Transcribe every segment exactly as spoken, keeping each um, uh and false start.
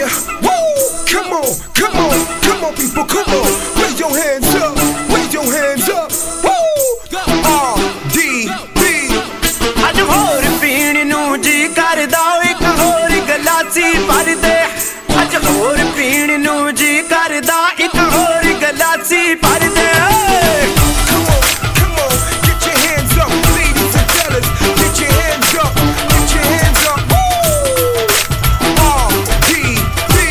Yeah, woo! Come on, come on, come on, people, come on. Raise your hands up, raise your hands up. Woo! R D B. ਅੱਜ ਹੋਰ ਪੀਣ ਨੂੰ ਜੀ ਕਰਦਾ ਇੱਕ ਹੋਰ ਗਲਾਸੀ ਭਰ ਦੇ ਅੱਜ ਹੋਰ ਪੀਣ ਨੂੰ ਜੀ ਕਰਦਾ ਇੱਕ ਹੋਰ ਗਲਾਸੀ ਭਰ ਦੇ Come on, come on, get your hands up, ladies and fellas. Get your hands up, get your hands up. Woo! R D B.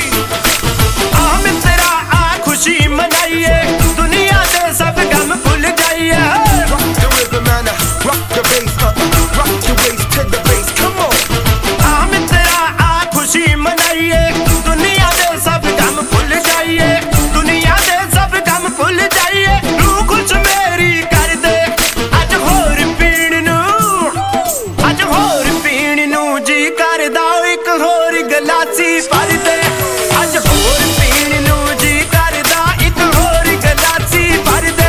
ਆ ਮਿੱਤਰਾ ਆ ਖੁਸ਼ੀ ਮਨਾਈਏ ਦੁਨੀਆ ਦੇ ਸਭ ਗਮ ਭੁੱਲ ਜਾਈਏ Rock the rhythm and uh, rock the bass, uh, rock your waist to the bass. Come on. ਆ ਮਿੱਤਰਾ ਆ ਖੁਸ਼ੀ ਮਨਾਈਏ ਦੁਨੀਆ ਦੇ ਸਭ ਗਮ ਭੁੱਲ ਜਾਈਏ ਦੁਨੀਆ ਦੇ ਸਭ ਗਮ ਭੁੱਲ ਜਾਈਏ ਰੂਹ ਖੁਸ਼ ਮੇਰੀ ਕਰ ਦੇ ਅੱਜ ਹੋਰ ਪੀਣ ਨੂੰ ਅੱਜ ਹੋਰ ਪੀਣ ਨੂੰ ਜੀ ਕਰਦਾ ਇੱਕ ਹੋਰ ਗਲਾਸੀ ਭਰ ਦੇ ਅੱਜ ਹੋਰ ਪੀਣ ਨੂੰ ਜੀ ਕਰਦਾ ਇੱਕ ਹੋਰ ਗਲਾਸੀ ਭਰ ਦੇ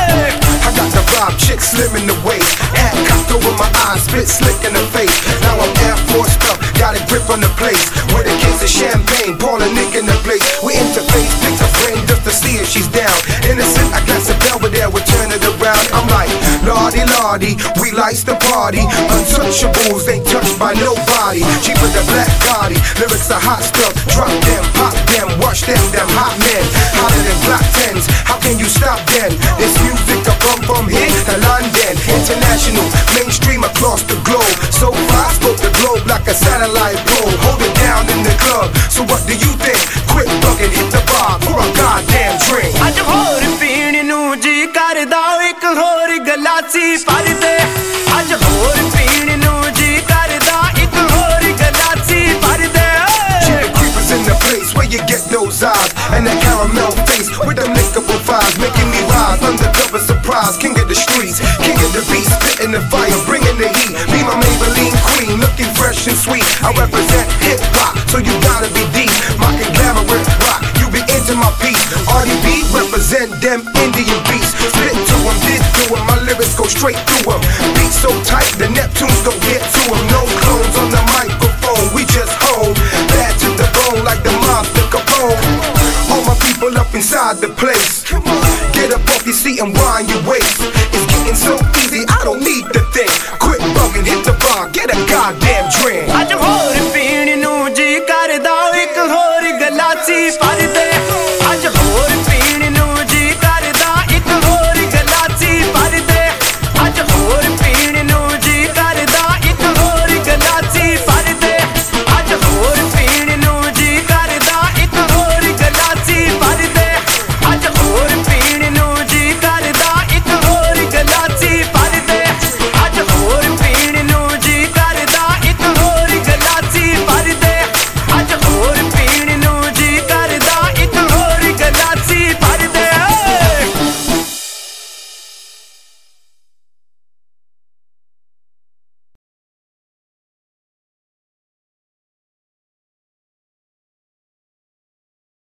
I got the vibe, chick slim in the waist, add cocked over my eyes, spit slick in the face. Now I'm Air Force up, got a grip on the place. With a case of champagne, pour a nick in the place. We interface, pick a frame just to see if she's down. Innocent, I got some Belvedere, we turn it around. I'm like, Lordy, Lordy, we lights the party. Untouchables, ain't touched by nobody. Cheaper than Black Gotti, lyrics are hot stuff. Drop them, pop them, watch them, them hot men. Hotter than Glock tens, how can you stop then? This music I come from here to London. International, mainstream across the globe. So far, I spoke the globe like a satellite pole. Hold it down in the club, so what do you think? Quit bugging, hit the bar for a goddamn drink. ਅੱਜ ਹੋਰ ਪੀਣ ਨੂੰ ਜੀ ਕਰਦਾ ਇੱਕ ਹੋਰ ਗਲਾਸੀ ਭਰ ਦੇ ਅੱਜ ਹੋਰ ਪੀਣ ਨੂੰ ਜੀ ਕਰਦਾ ਇੱਕ ਹੋਰ ਗਲਾਸੀ ਭਰ ਦੇ The creepers in the place where you get those eyes and that caramel face with them lickable vibes, making me rise undercover surprise. King of the streets, king of the beats, spitting the fire, bringing the heat. Be my Maybelline queen, looking fresh and sweet. I represent hip hop, so you gotta be deep. Mocking glamorous rock, you be into my piece. R D B represent them Indian beats. Spit to them, did to them, my lyrics go straight through them. Beat so tight, the Neptunes don't get to them. No clones on the microphone, we just home. Bad to the bone like the Monster Capone. All my people up inside the place. Get up off your seat and wind your waist. It's getting so easy, I don't need the thing. Quit bugging, hit the bar, get a goddamn drink. ਅੱਜ ਹੋਰ